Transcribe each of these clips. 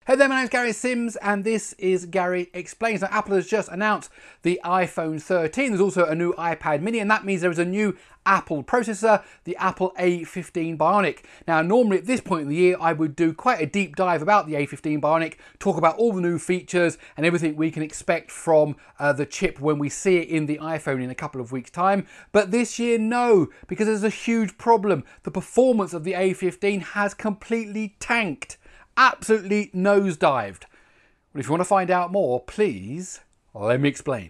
Hey there, my name's Gary Sims and this is Gary Explains. Now, Apple has just announced the iPhone 13. There's also a new iPad mini, and that means there is a new Apple processor, the Apple A15 Bionic. Now, normally at this point in the year, I would do quite a deep dive about the A15 Bionic, talk about all the new features and everything we can expect from the chip when we see it in the iPhone in a couple of weeks' time. But this year, no, because there's a huge problem. The performance of the A15 has completely tanked. Absolutely nosedived. Well, if you want to find out more, please let me explain.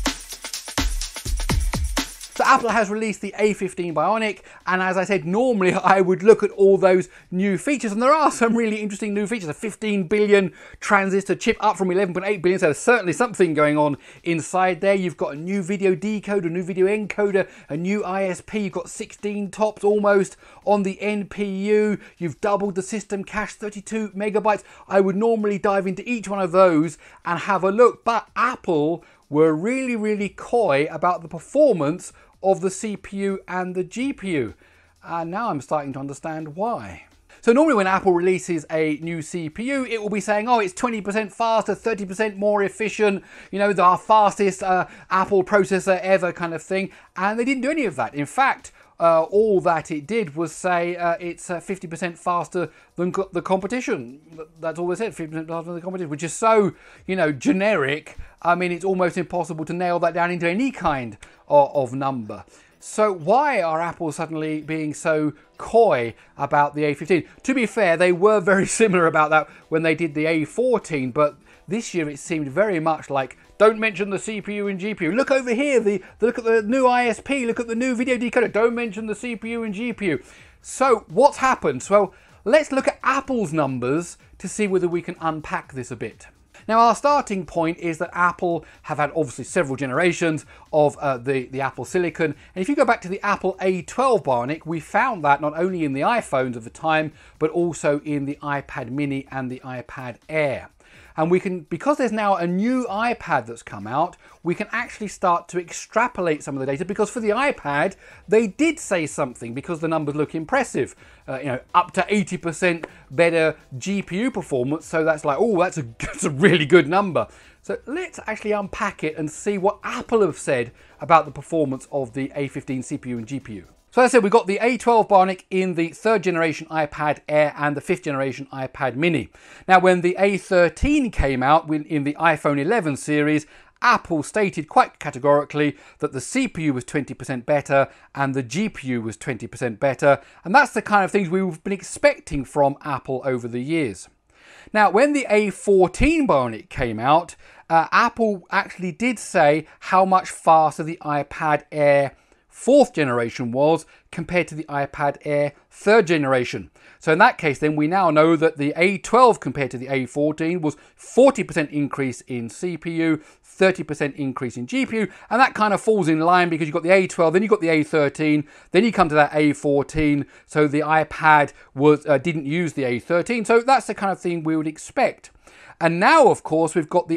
So Apple has released the A15 Bionic, and as I said, normally I would look at all those new features, and there are some really interesting new features. A 15 billion transistor chip up from 11.8 billion, so there's certainly something going on inside there. You've got a new video decoder, a new video encoder, a new ISP, you've got 16 TOPS almost on the NPU, you've doubled the system cache, 32 megabytes. I would normally dive into each one of those and have a look, but Apple were really coy about the performance of the CPU and the GPU. And now I'm starting to understand why. So normally when Apple releases a new CPU, it will be saying, oh, it's 20% faster, 30% more efficient, you know, our fastest Apple processor ever kind of thing. And they didn't do any of that. In fact, all that it did was say it's 50% faster than the competition. That's all they said, 50% faster than the competition, which is so, you know, generic. I mean, it's almost impossible to nail that down into any kind of number. So why are Apple suddenly being so coy about the A15? To be fair, they were very similar about that when they did the A14, but this year it seemed very much like, don't mention the CPU and GPU. Look over here, look at the new ISP, look at the new video decoder. Don't mention the CPU and GPU. So what's happened? Well, let's look at Apple's numbers to see whether we can unpack this a bit. Now, our starting point is that Apple have had obviously several generations of the Apple Silicon. And if you go back to the Apple A12 Bionic, we found that not only in the iPhones of the time, but also in the iPad mini and the iPad Air. And we can, because there's now a new iPad that's come out, we can actually start to extrapolate some of the data, because for the iPad, they did say something because the numbers look impressive. You know, up to 80% better GPU performance. So that's like, oh, that's a really good number. So let's actually unpack it and see what Apple have said about the performance of the A15 CPU and GPU. So as I said, we've got the A12 Bionic in the 3rd generation iPad Air and the 5th generation iPad mini. Now, when the A13 came out in the iPhone 11 series, Apple stated quite categorically that the CPU was 20% better and the GPU was 20% better. And that's the kind of things we've been expecting from Apple over the years. Now, when the A14 Bionic came out, Apple actually did say how much faster the iPad Air 4th generation was compared to the iPad Air 3rd generation. So in that case, then we now know that the A12 compared to the A14 was 40% increase in CPU, 30% increase in GPU, and that kind of falls in line because you've got the A12, then you've got the A13, then you come to that A14, so the iPad didn't use the A13, so that's the kind of thing we would expect. And now, of course, we've got the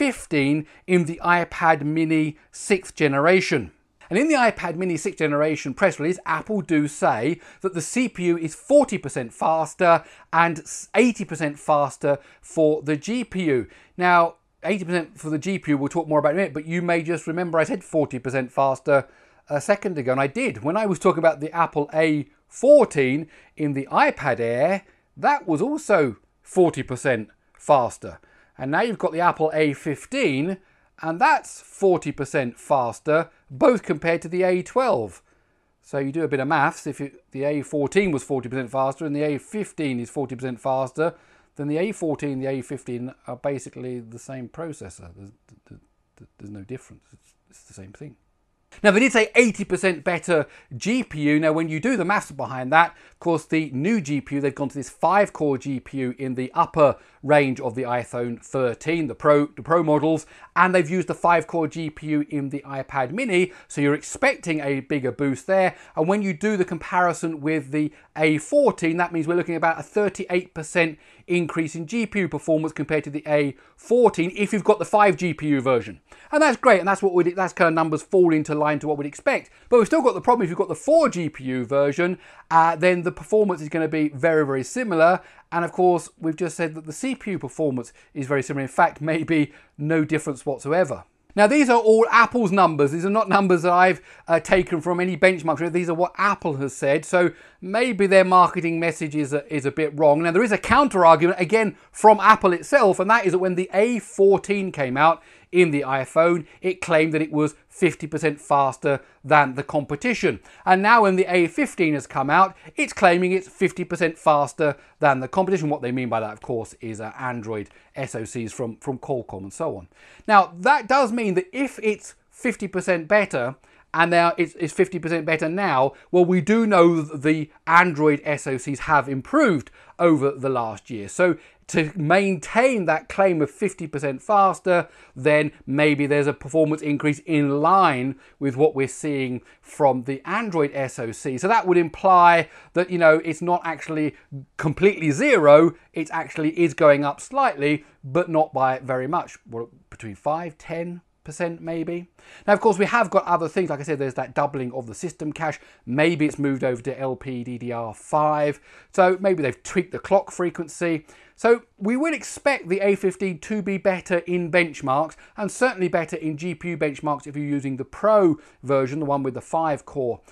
A15 in the iPad mini 6th generation. And in the iPad mini 6th generation press release, Apple do say that the CPU is 40% faster and 80% faster for the GPU. Now, 80% for the GPU, we'll talk more about in a minute, but you may just remember I said 40% faster a second ago, and I did. When I was talking about the Apple A14 in the iPad Air, that was also 40% faster. And now you've got the Apple A15, and that's 40% faster, both compared to the A12. So you do a bit of maths, if the A14 was 40% faster and the A15 is 40% faster, then the A14 and the A15 are basically the same processor. There's no difference, it's the same thing. Now, they did say 80% better GPU. Now, when you do the maths behind that, of course, the new GPU, they've gone to this 5-core GPU in the upper range of the iPhone 13, the Pro models, and they've used the 5-core GPU in the iPad mini, so you're expecting a bigger boost there. And when you do the comparison with the A14, that means we're looking at about a 38% increase in GPU performance compared to the A14 if you've got the 5 GPU version. And that's great, and that's kind of numbers fall into aligned to what we'd expect. But we've still got the problem, if you've got the 4 GPU version, then the performance is going to be very, very similar. And of course, we've just said that the CPU performance is very similar. In fact, maybe no difference whatsoever. Now, these are all Apple's numbers. These are not numbers that I've taken from any benchmark. These are what Apple has said. So maybe their marketing message is a bit wrong. Now, there is a counter argument, again, from Apple itself, and that is that when the A14 came out in the iPhone, it claimed that it was 50% faster than the competition. And now when the A15 has come out, it's claiming it's 50% faster than the competition. What they mean by that, of course, is Android SoCs from Qualcomm and so on. Now, that does mean that if it's 50% better, and now it's 50% better now, well, we do know that the Android SoCs have improved over the last year. So to maintain that claim of 50% faster, then maybe there's a performance increase in line with what we're seeing from the Android SoC. So that would imply that, you know, it's not actually completely zero, it actually is going up slightly, but not by very much, between 5-10%. Maybe. Now, of course, we have got other things. Like I said, there's that doubling of the system cache. Maybe it's moved over to LPDDR5. So maybe they've tweaked the clock frequency. So we would expect the A15 to be better in benchmarks, and certainly better in GPU benchmarks if you're using the Pro version, the one with the 5-core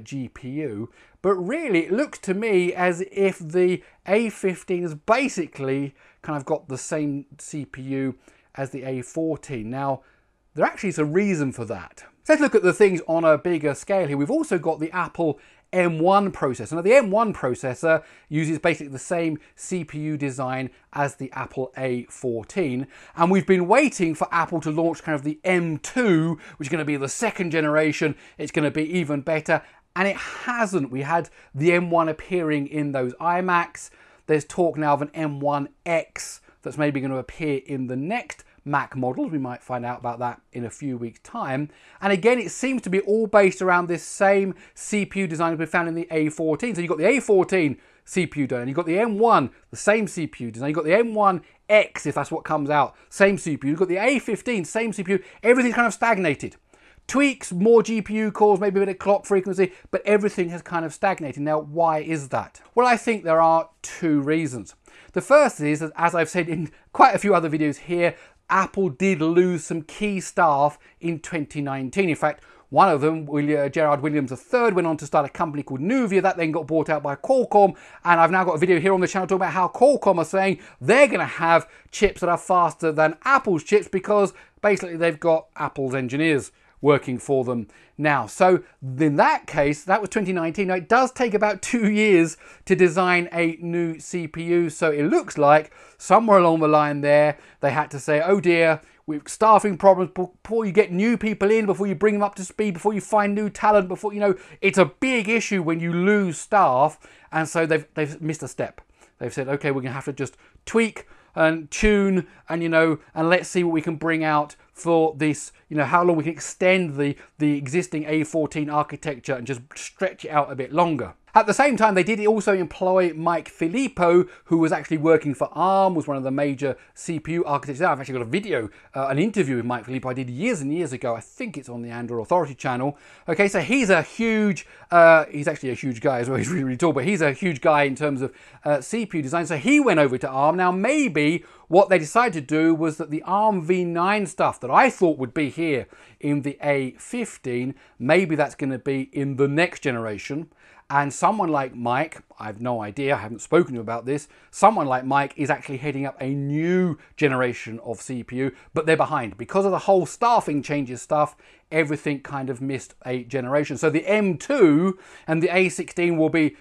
GPU. But really, it looks to me as if the A15 has basically kind of got the same CPU as the A14. Now, there actually is a reason for that. So let's look at the things on a bigger scale here. We've also got the Apple M1 processor. Now, the M1 processor uses basically the same CPU design as the Apple A14. And we've been waiting for Apple to launch kind of the M2, which is going to be the second generation. It's going to be even better. And it hasn't. We had the M1 appearing in those iMacs. There's talk now of an M1X that's maybe going to appear in the next Mac models. We might find out about that in a few weeks' time. And again, it seems to be all based around this same CPU design that we found in the A14. So you've got the A14 CPU design, you've got the M1, the same CPU design, you've got the M1X, if that's what comes out, same CPU, you've got the A15, same CPU, everything's kind of stagnated. Tweaks, more GPU cores, maybe a bit of clock frequency, but everything has kind of stagnated. Now, why is that? Well, I think there are two reasons. The first is that, as I've said in quite a few other videos here, Apple did lose some key staff in 2019. In fact, one of them, Gerard Williams III, went on to start a company called Nuvia that then got bought out by Qualcomm. And I've now got a video here on the channel talking about how Qualcomm are saying they're going to have chips that are faster than Apple's chips because basically they've got Apple's engineers working for them now. So in that case, that was 2019. Now, it does take about 2 years to design a new CPU. So it looks like somewhere along the line there, they had to say, oh dear, we've staffing problems before you get new people in, before you bring them up to speed, before you find new talent, before, you know, it's a big issue when you lose staff. And so they've missed a step. They've said, okay, we're going to have to just tweak and tune and, you know, and let's see what we can bring out for this, you know, how long we can extend the existing A14 architecture and just stretch it out a bit longer. At the same time, they did also employ Mike Filippo, who was actually working for ARM, was one of the major CPU architects. I've actually got a video, an interview with Mike Filippo I did years and years ago. I think it's on the Android Authority channel. Okay, so he's a huge, he's actually a huge guy as well. He's really, really tall, but he's a huge guy in terms of CPU design. So he went over to ARM. Now, maybe what they decided to do was that the ARM v9 stuff that I thought would be here in the A15, maybe that's going to be in the next generation. And someone like Mike, I have no idea, I haven't spoken to him about this, someone like Mike is actually heading up a new generation of CPU, but they're behind. Because of the whole staffing changes stuff, everything kind of missed a generation. So the M2 and the A16 will be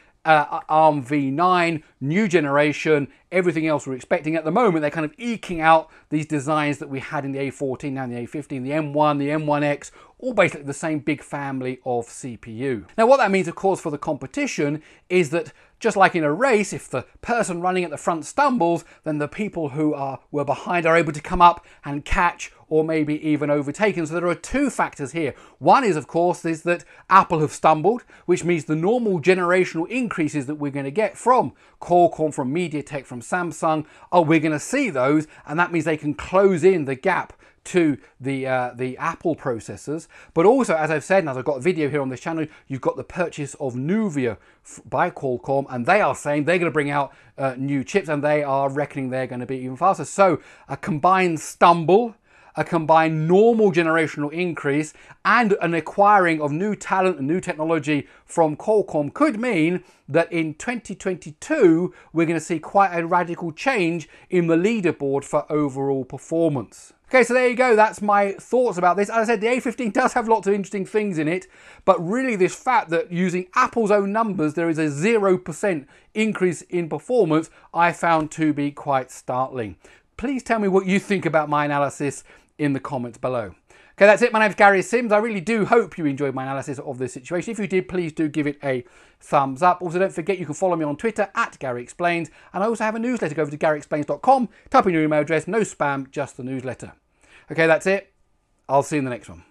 ARM v9, new generation, everything else we're expecting. At the moment, they're kind of eking out these designs that we had in the A14, now in the A15, the M1, the M1X, all basically the same big family of CPU. Now, what that means, of course, for the competition is that just like in a race, if the person running at the front stumbles, then the people who were behind are able to come up and catch or maybe even overtaken. So there are two factors here. One is, of course, is that Apple have stumbled, which means the normal generational increases that we're going to get from Qualcomm, from MediaTek, from Samsung, we're going to see those, and that means they can close in the gap to the Apple processors. But also, as I've said, and as I've got a video here on this channel, you've got the purchase of Nuvia by Qualcomm, and they are saying they're going to bring out new chips, and they are reckoning they're going to be even faster. So a combined stumble, a combined normal generational increase, and an acquiring of new talent and new technology from Qualcomm could mean that in 2022 we're going to see quite a radical change in the leaderboard for overall performance. Okay, so there you go. That's my thoughts about this. As I said, the A15 does have lots of interesting things in it, but really this fact that using Apple's own numbers, there is a 0% increase in performance, I found to be quite startling. Please tell me what you think about my analysis in the comments below. Okay, that's it. My name's Gary Sims. I really do hope you enjoyed my analysis of this situation. If you did, please do give it a thumbs up. Also, don't forget you can follow me on Twitter at Gary Explains, and I also have a newsletter. Go over to GaryExplains.com, type in your email address, no spam, just the newsletter. Okay, that's it. I'll see you in the next one.